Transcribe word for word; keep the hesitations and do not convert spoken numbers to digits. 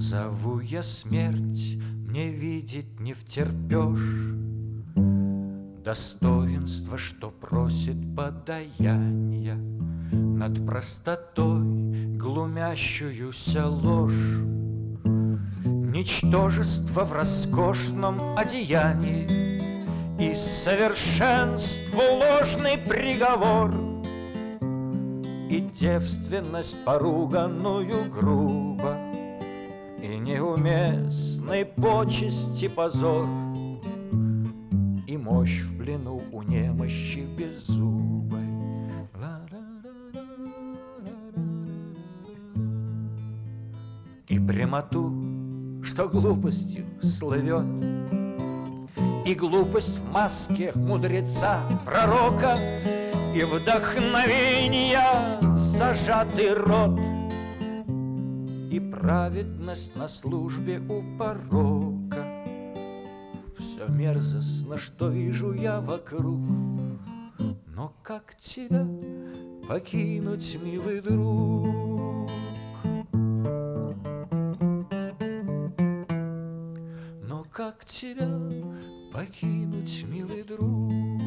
Зову я смерть, мне видеть не втерпешь достоинство, что просит подаяния над простотой глумящуюся ложь. Ничтожество в роскошном одеянии и совершенству ложный приговор, и девственность поруганную грубо, и неуместной почести позор, и мощь в плену у немощи беззубой. И прямоту, что глупостью слывет, и глупость в маске мудреца, пророка, и вдохновения зажатый рот, и праведность на службе у порока. Все мерзостно, что вижу я вокруг, но как тебя покинуть, милый друг? Но как тебя покинуть, милый друг?